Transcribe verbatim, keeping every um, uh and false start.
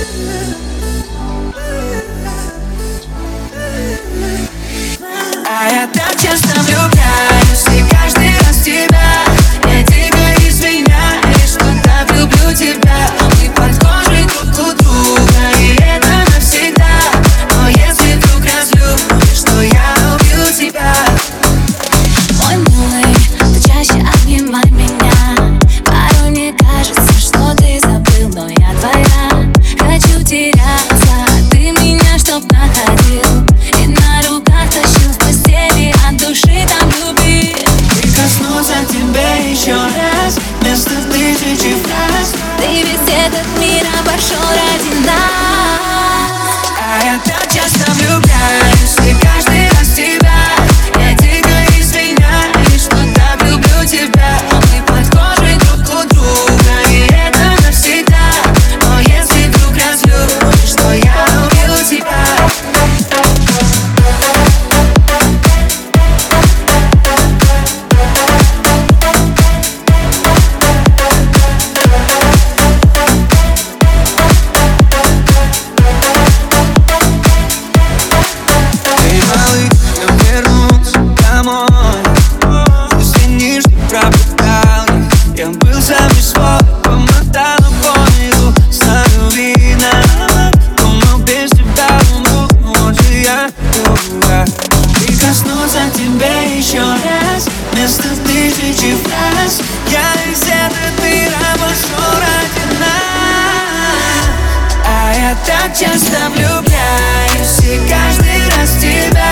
А я так часто влюбляюсь, и каждый раз в тебя. Я дико извиняюсь, что так люблю тебя. Мы похожи друг у друга, и это навсегда. Но если вдруг разлюбишь, то я убью тебя. Мой милый, ты чаще обнимай меня. Порой мне кажется, что ты забыл, но я твоя. Хочу теряться, а ты меня чтоб находил. И на руках тащил в постели, от души там любил. Прикоснуться к тебе еще раз, вместо тысячи фраз. Ты весь этот мир обошел ради нас. А я так часто влюбляюсь, и каждый раз в тебя. Я дико извиняюсь, что так люблю тебя. Мы похожи друг у друга, и это навсегда. Но если вдруг разлюбишь, то я убью тебя. Прикоснуться к тебе еще раз, вместо тысячи фраз. Я весь этот мир обошел ради нас. А я так часто влюбляюсь, и каждый раз в тебя.